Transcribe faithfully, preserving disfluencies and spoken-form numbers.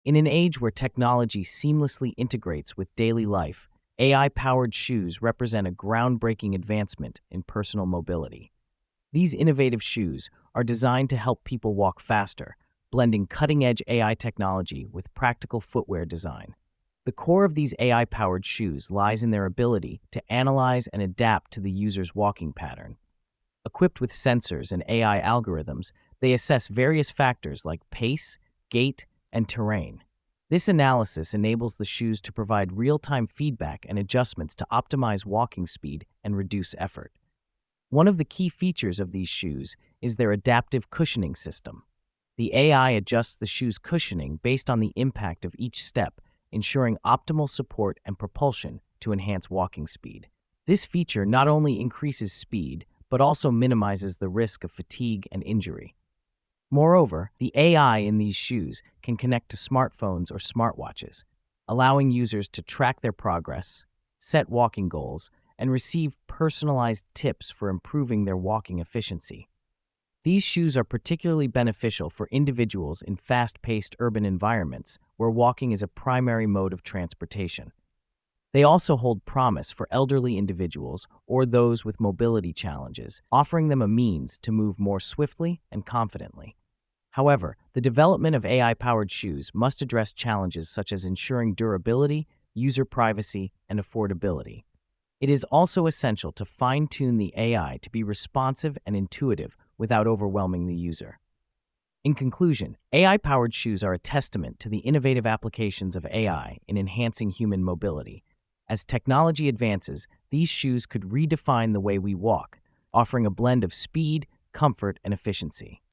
In an age where technology seamlessly integrates with daily life, A I-powered shoes represent a groundbreaking advancement in personal mobility. These innovative shoes are designed to help people walk faster, blending cutting-edge A I technology with practical footwear design. The core of these A I-powered shoes lies in their ability to analyze and adapt to the user's walking pattern. Equipped with sensors and A I algorithms, they assess various factors like pace, gait, and terrain. This analysis enables the shoes to provide real-time feedback and adjustments to optimize walking speed and reduce effort. One of the key features of these shoes is their adaptive cushioning system. The A I adjusts the shoe's cushioning based on the impact of each step, ensuring optimal support and propulsion to enhance walking speed. This feature not only increases speed, but also minimizes the risk of fatigue and injury. Moreover, the A I in these shoes can connect to smartphones or smartwatches, allowing users to track their progress, set walking goals, and receive personalized tips for improving their walking efficiency. These shoes are particularly beneficial for individuals in fast-paced urban environments where walking is a primary mode of transportation. They also hold promise for elderly individuals or those with mobility challenges, offering them a means to move more swiftly and confidently. However, the development of A I-powered shoes must address challenges such as ensuring durability, user privacy, and affordability. It is also essential to fine-tune the A I to be responsive and intuitive without overwhelming the user. In conclusion, A I-powered shoes are a testament to the innovative applications of A I in enhancing human mobility. As technology advances, these shoes could redefine the way we walk, offering a blend of speed, comfort, and efficiency.